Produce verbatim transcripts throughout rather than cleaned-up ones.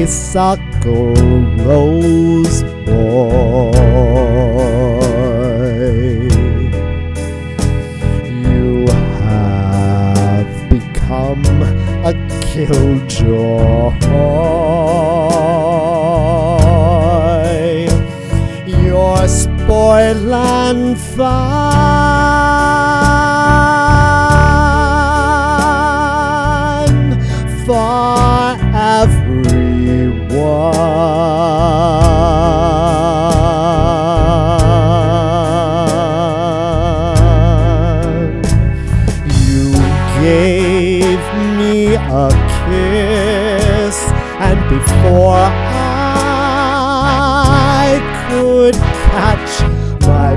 honeysuckle rose boy. You have become a killjoy. You're spoil and fun for everyone. You gave me a kiss, and before I could catch my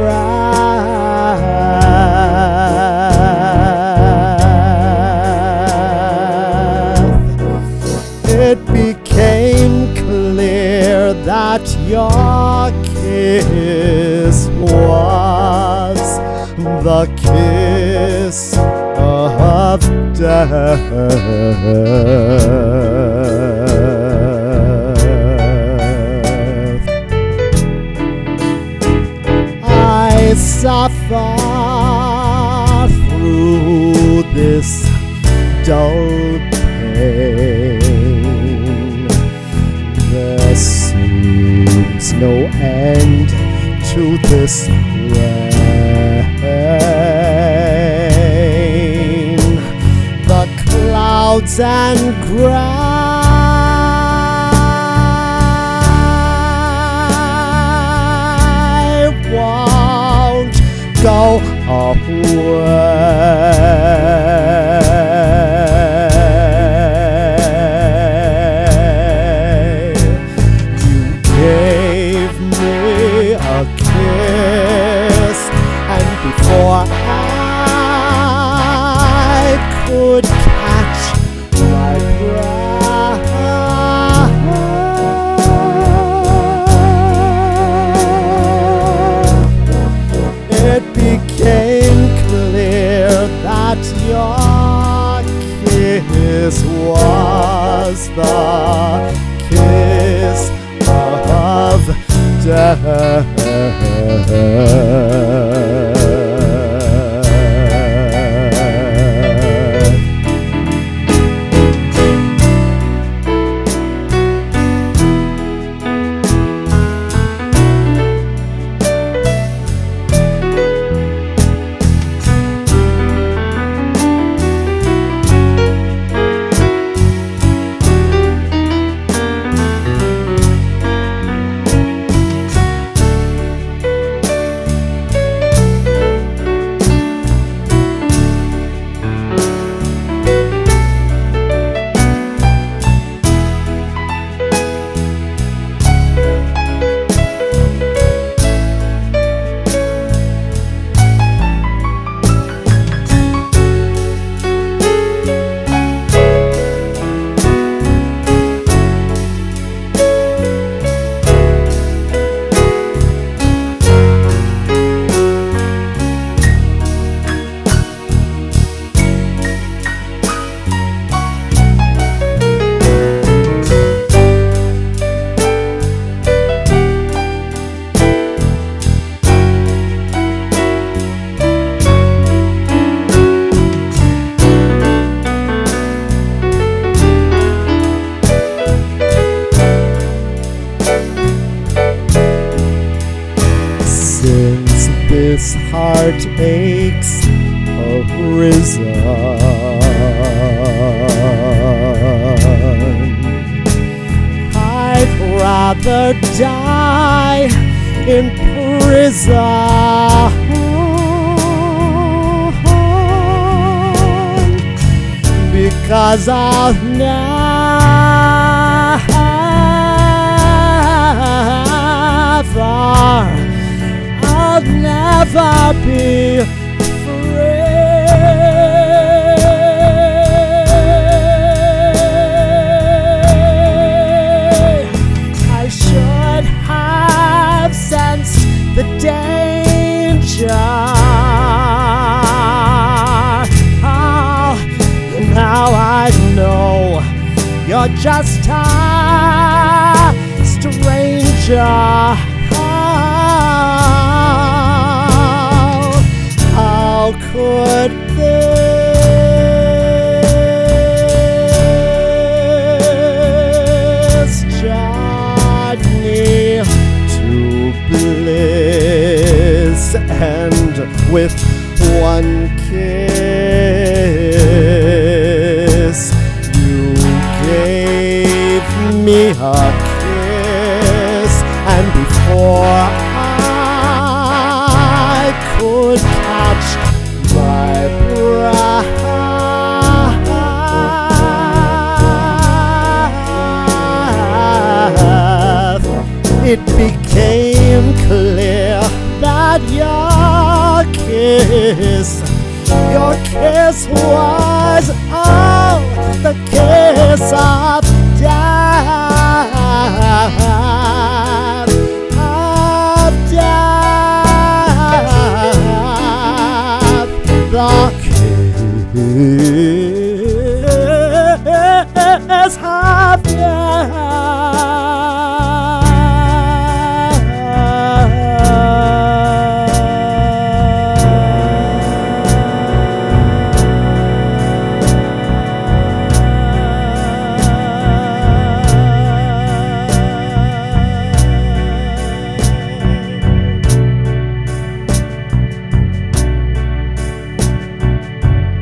breath, it became clear that your kiss was the kiss of death. I suffer through this dull pain. There seems no end to this rain. The clouds and gray won't go away. You gave me a kiss, and before I could catch my breath, it became clear that your kiss was the kiss of death. Since this heartache's arisen, I'd rather die in prison, because I'll never I'll never be free. I should have sensed the danger. Oh, now I know you're just tired How could this journey to bliss end with one kiss? You gave me a kiss, and before I could catch my breath, it became clear that your kiss, your kiss was, oh, the kiss of